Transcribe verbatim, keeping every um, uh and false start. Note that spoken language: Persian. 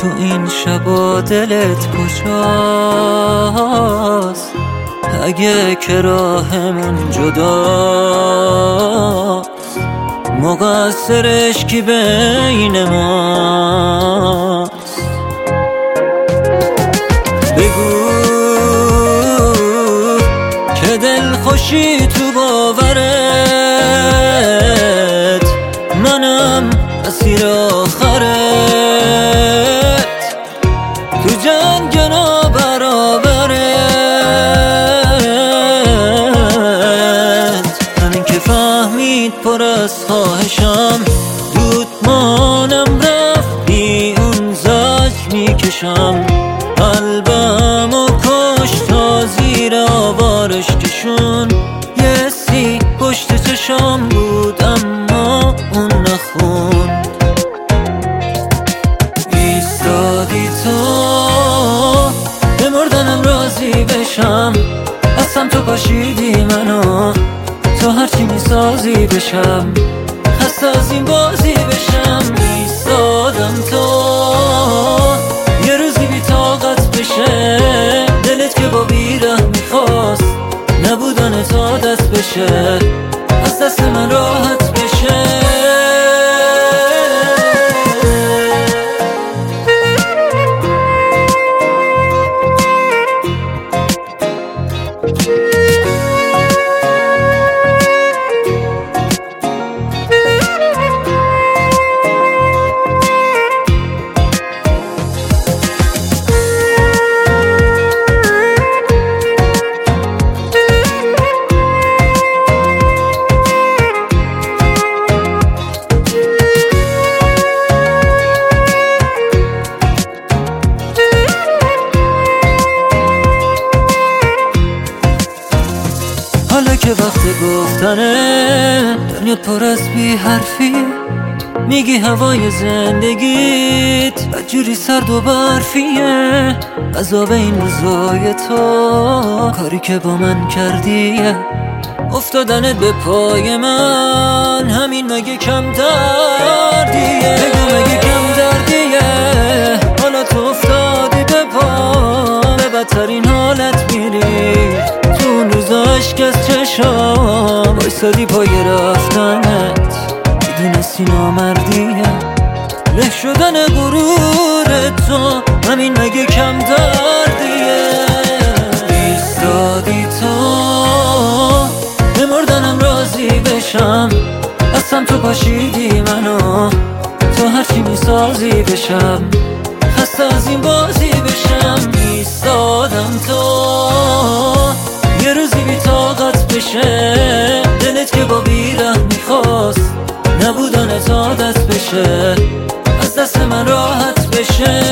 تو این شبا دلت کجاست؟ اگه که راهمون جداست، مقصرش کی بین ماست؟ بگو که دل خوشی تو باورت، منم اسیر آخرت، تو جنگ نابرابرت. همین که فهمید پر از خواهشم، دود مانم رفتی اون زج میکشم. قلبم و کش تا زیر آوارش کشون، یه سی پشت چشام بود اما اون نخوند. ایستادی تو به مردنم راضی بشم، اصلا تو پاشیدی منو تو هرچی میسازی بشم، خسته از این بازی بشم. ایستادم تو یه روزی بی طاقت بشه، دلت که با بیره میخواست نبودن تا دست بشه، از دست من راحت بشه. حالا که وقت گفتنه، دنیا پر از بی حرفی، میگی هوای زندگیت بدجوری سرد و برفیه. عذاب این روزای تو کاری که با من کردیه، افتادنت به پای من همین مگه کم دردیه؟ بگو مگه کم دردیه؟ حالا تو افتادی به پا، به بدترین حالت میری، تو اون روزا عشق از چشام بایستادی پای رفتنت، میدونستی نامردیه. له شدن غرور تو همین مگه کم دردیه؟ ایستادی تو به مردنم راضی بشم، اصلا تو پاشیدی منو تو هرچی میسازی بشم، خسته از این بازی بشم. ایستادم تو یه روزی بی طاقت بشه، دلت که با بیره میخواست نبودن تا دست بشه، از دست من راحت بشه.